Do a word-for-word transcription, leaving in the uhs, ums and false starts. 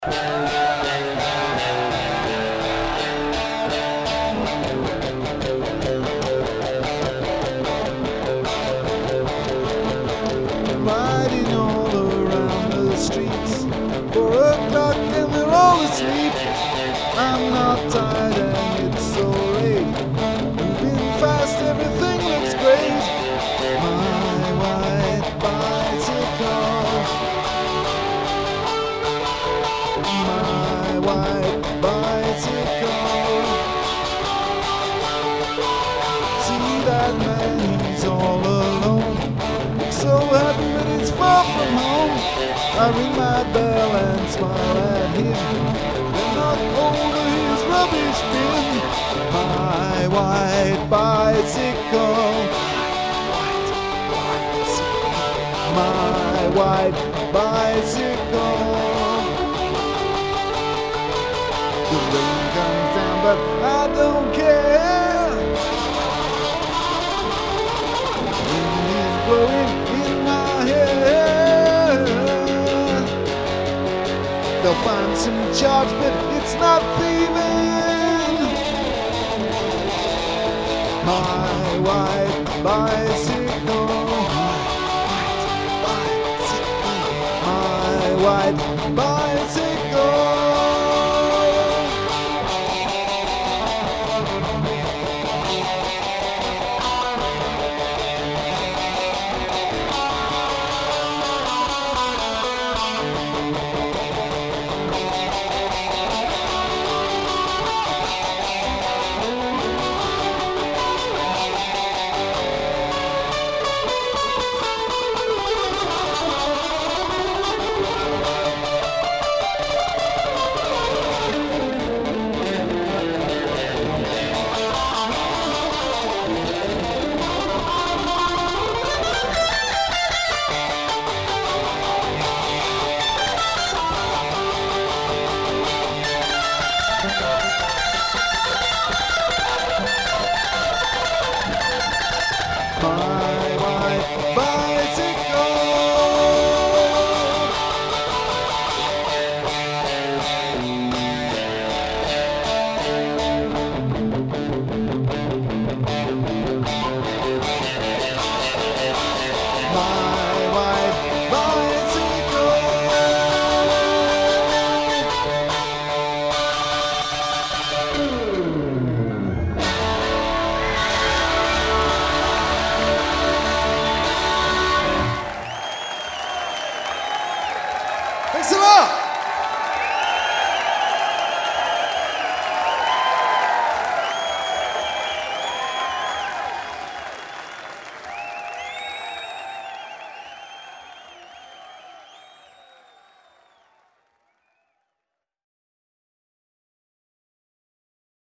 Riding all around the streets, four o'clock and they're all asleep. I'm not tired and it's so late, moving fast, everything looks great. My white bicycle, my white bicycle. See that man, he's all alone, so happy but he's far from home. I ring my bell and smile at him, then knock over his rubbish bin. My white bicycle, my white bicycle. The rain comes down but I don't care. Wind is blowing in my hair. They'll find some charge, but it's not thieving. My white bicycle, my white bicycle, my white bicycle.